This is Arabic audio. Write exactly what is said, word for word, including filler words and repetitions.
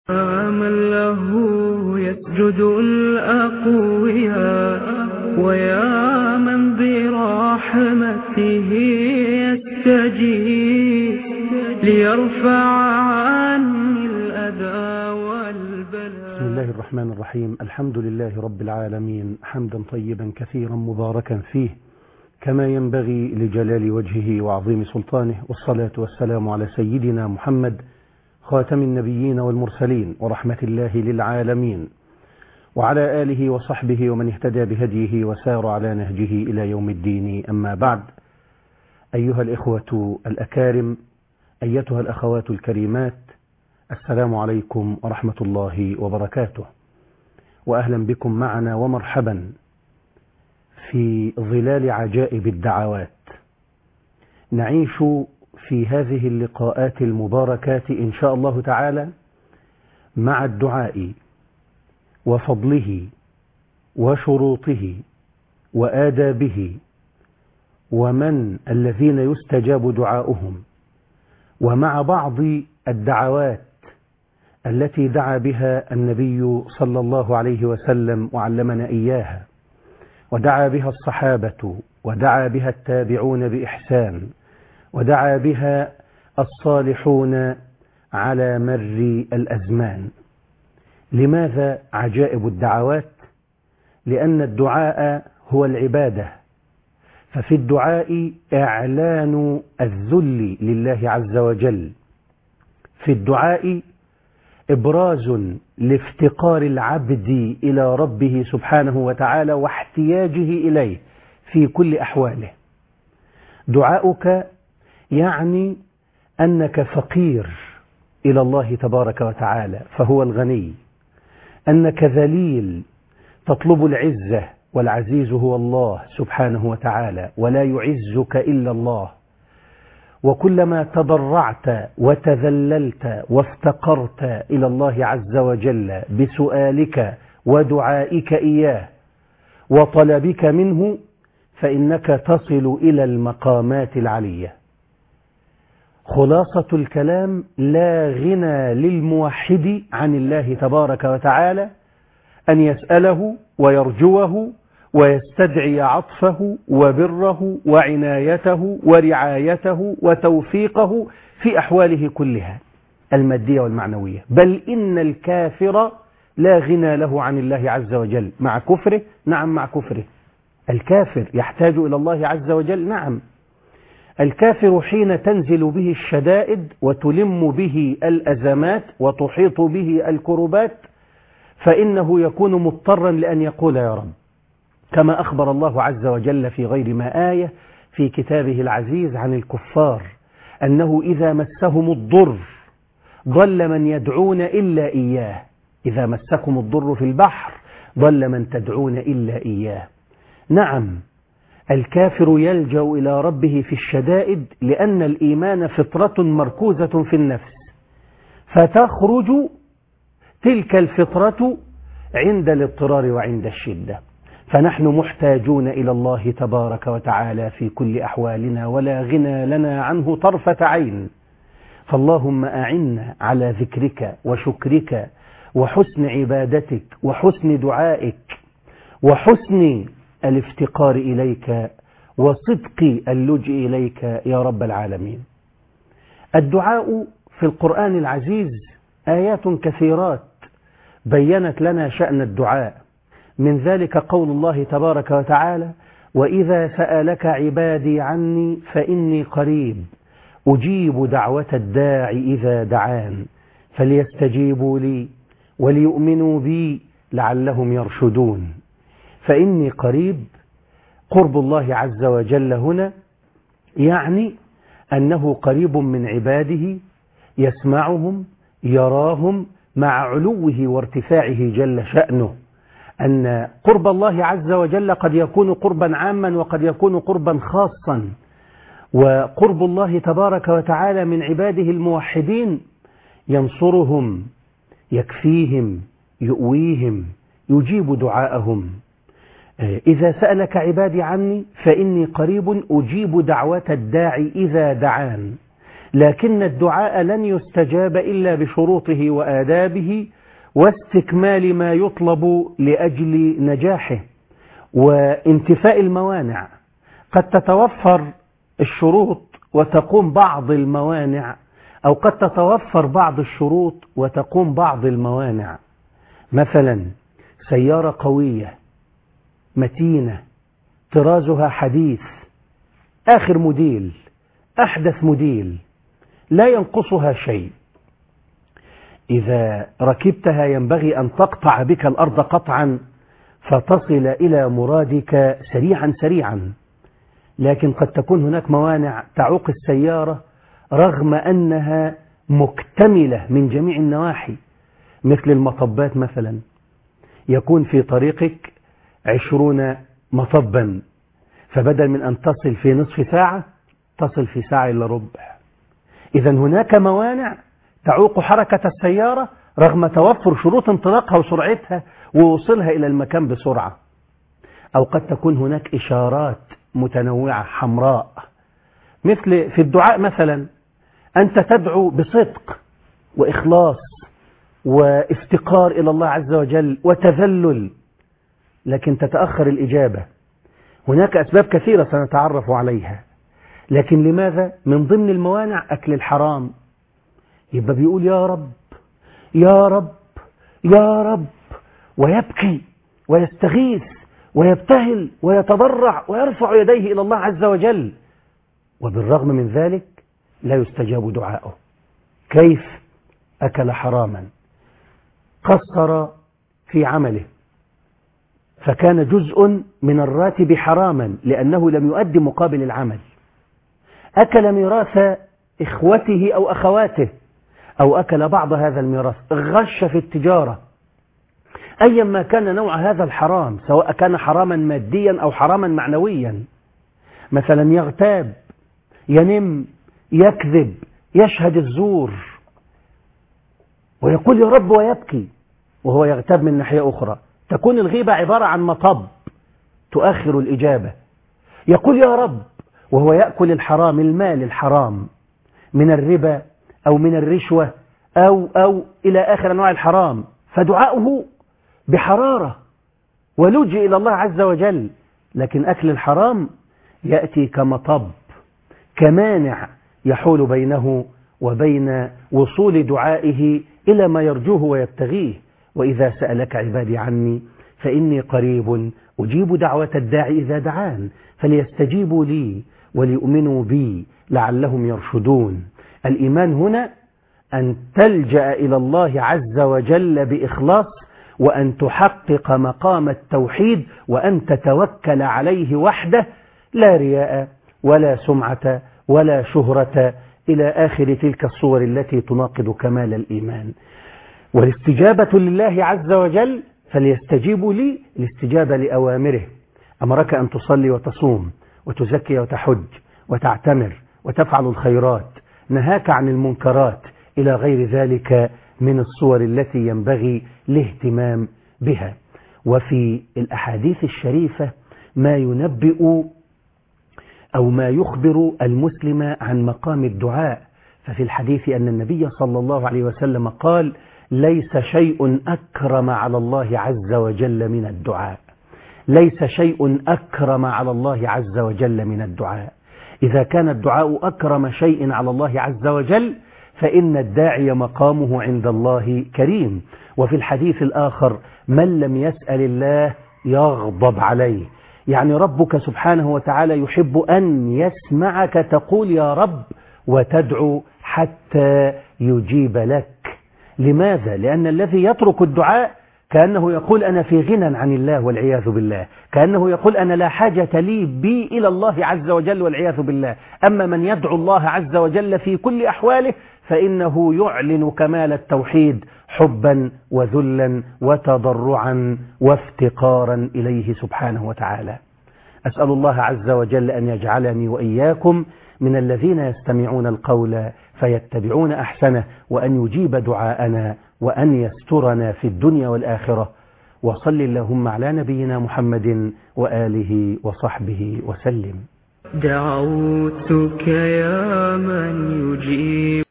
من له يسجد الأقوياء ويا من برحمته يستجيب ليرفع عني الأذى والبلاء. بسم الله الرحمن الرحيم. الحمد لله رب العالمين، حمدا طيبا كثيرا مباركا فيه كما ينبغي لجلال وجهه وعظيم سلطانه، والصلاة والسلام على سيدنا محمد خاتم النبيين والمرسلين ورحمة الله للعالمين، وعلى آله وصحبه ومن اهتدى بهديه وسار على نهجه إلى يوم الدين. أما بعد، أيها الإخوة الأكارم، أيتها الأخوات الكريمات، السلام عليكم ورحمة الله وبركاته، وأهلا بكم معنا ومرحبا في ظلال عجائب الدعوات. نعيش في هذه اللقاءات المباركات إن شاء الله تعالى مع الدعاء وفضله وشروطه وآدابه ومن الذين يستجاب دعاؤهم، ومع بعض الدعوات التي دعا بها النبي صلى الله عليه وسلم وعلمنا إياها، ودعا بها الصحابة، ودعا بها التابعون بإحسان، ودعا بها الصالحون على مر الأزمان. لماذا عجائب الدعوات؟ لأن الدعاء هو العبادة، ففي الدعاء إعلان الذل لله عز وجل، في الدعاء إبراز لافتقار العبد إلى ربه سبحانه وتعالى واحتياجه إليه في كل أحواله. دعاؤك يعني أنك فقير إلى الله تبارك وتعالى فهو الغني، أنك ذليل تطلب العزة والعزيز هو الله سبحانه وتعالى ولا يعزك إلا الله، وكلما تضرعت وتذللت وافتقرت إلى الله عز وجل بسؤالك ودعائك إياه وطلبك منه فإنك تصل إلى المقامات العلية. خلاصة الكلام: لا غنى للموحد عن الله تبارك وتعالى أن يسأله ويرجوه ويستدعي عطفه وبره وعنايته ورعايته وتوفيقه في أحواله كلها المادية والمعنوية. بل إن الكافر لا غنى له عن الله عز وجل مع كفره. نعم، مع كفره الكافر يحتاج إلى الله عز وجل. نعم، الكافر حين تنزل به الشدائد وتلم به الأزمات وتحيط به الكربات فإنه يكون مضطرا لأن يقول يا رب، كما أخبر الله عز وجل في غير ما آية في كتابه العزيز عن الكفار أنه إذا مسهم الضر ضل من يدعون إلا إياه. إذا مسكم الضر في البحر ضل من تدعون إلا إياه. نعم، الكافر يلجأ إلى ربه في الشدائد لأن الإيمان فطرة مركوزة في النفس، فتخرج تلك الفطرة عند الاضطرار وعند الشدة. فنحن محتاجون إلى الله تبارك وتعالى في كل أحوالنا ولا غنى لنا عنه طرفة عين. فاللهم أعنا على ذكرك وشكرك وحسن عبادتك وحسن دعائك وحسن الافتقار إليك وصدق اللجئ إليك يا رب العالمين. الدعاء في القرآن العزيز آيات كثيرات بيّنت لنا شأن الدعاء، من ذلك قول الله تبارك وتعالى: وإذا سألك عبادي عني فإني قريب أجيب دعوة الداع إذا دعان فليستجيبوا لي وليؤمنوا بي لعلهم يرشدون. فإني قريب، قرب الله عز وجل هنا يعني أنه قريب من عباده، يسمعهم يراهم مع علوه وارتفاعه جل شأنه. أن قرب الله عز وجل قد يكون قربا عاما وقد يكون قربا خاصا، وقرب الله تبارك وتعالى من عباده الموحدين ينصرهم، يكفيهم، يؤويهم، يجيب دعاءهم. إذا سألك عبادي عني فإني قريب أجيب دعوة الداعي إذا دعان. لكن الدعاء لن يستجاب إلا بشروطه وآدابه واستكمال ما يطلب لأجل نجاحه وانتفاء الموانع. قد تتوفر الشروط وتقوم بعض الموانع، أو قد تتوفر بعض الشروط وتقوم بعض الموانع. مثلا سيارة قوية متينة طرازها حديث آخر موديل أحدث موديل لا ينقصها شيء، إذا ركبتها ينبغي أن تقطع بك الأرض قطعا فتصل إلى مرادك سريعا سريعا. لكن قد تكون هناك موانع تعوق السيارة رغم أنها مكتملة من جميع النواحي، مثل المطبات مثلا، يكون في طريقك عشرون مطبا، فبدل من أن تصل في نصف ساعة تصل في ساعة إلا ربع. إذا هناك موانع تعوق حركة السيارة رغم توفر شروط انطلاقها وسرعتها ووصلها إلى المكان بسرعة. أو قد تكون هناك إشارات متنوعة حمراء، مثل في الدعاء مثلا، أنت تدعو بصدق وإخلاص وافتقار إلى الله عز وجل وتذلل، لكن تتأخر الإجابة. هناك أسباب كثيرة سنتعرف عليها، لكن لماذا؟ من ضمن الموانع أكل الحرام. يبقى بيقول يا رب يا رب يا رب ويبكي ويستغيث ويبتهل ويتضرع ويرفع يديه إلى الله عز وجل، وبالرغم من ذلك لا يستجاب دعاؤه. كيف؟ أكل حراما، قصر في عمله فكان جزء من الراتب حراما لأنه لم يؤدي مقابل العمل، أكل ميراث إخوته أو أخواته، أو أكل بعض هذا الميراث، غش في التجارة. أيا ما كان نوع هذا الحرام، سواء كان حراما ماديا أو حراما معنويا، مثلا يغتاب، ينم، يكذب، يشهد الزور، ويقول يا رب ويبكي وهو يغتاب من ناحية أخرى. تكون الغيبة عبارة عن مطب تؤخر الإجابة. يقول يا رب وهو يأكل الحرام، المال الحرام من الربا أو من الرشوة أو أو إلى آخر أنواع الحرام، فدعاؤه بحرارة ولجئ إلى الله عز وجل. لكن أكل الحرام يأتي كمطب، كمانع يحول بينه وبين وصول دعائه إلى ما يرجوه ويبتغيه. وإذا سألك عبادي عني فإني قريب أجيب دعوة الداعي إذا دعان فليستجيبوا لي وليؤمنوا بي لعلهم يرشدون. الإيمان هنا أن تلجأ إلى الله عز وجل بإخلاص، وأن تحقق مقام التوحيد، وأن تتوكل عليه وحده، لا رياء ولا سمعة ولا شهرة إلى آخر تلك الصور التي تناقض كمال الإيمان. والاستجابة لله عز وجل فليستجيبوا لي الاستجابة لأوامره. أمرك أن تصلي وتصوم وتزكي وتحج وتعتمر وتفعل الخيرات، نهاك عن المنكرات، إلى غير ذلك من الصور التي ينبغي الاهتمام بها. وفي الأحاديث الشريفة ما ينبئ أو ما يخبر المسلم عن مقام الدعاء. ففي الحديث أن النبي صلى الله عليه وسلم قال: ليس شيء أكرم على الله عز وجل من الدعاء. ليس شيء أكرم على الله عز وجل من الدعاء. إذا كان الدعاء أكرم شيء على الله عز وجل فإن الداعي مقامه عند الله كريم. وفي الحديث الآخر: من لم يسأل الله يغضب عليه. يعني ربك سبحانه وتعالى يحب أن يسمعك تقول يا رب وتدعو حتى يجيب لك. لماذا؟ لأن الذي يترك الدعاء كأنه يقول أنا في غنى عن الله والعياذ بالله، كأنه يقول أنا لا حاجة لي بي إلى الله عز وجل والعياذ بالله. أما من يدعو الله عز وجل في كل أحواله فإنه يعلن كمال التوحيد حبا وذلا وتضرعا وافتقارا إليه سبحانه وتعالى. أسأل الله عز وجل أن يجعلني وإياكم من الذين يستمعون القول فيتبعون أحسنه، وأن يجيب دعاءنا، وأن يسترنا في الدنيا والآخرة. وصل اللهم على نبينا محمد وآله وصحبه وسلم. دعوتك يا من يجيب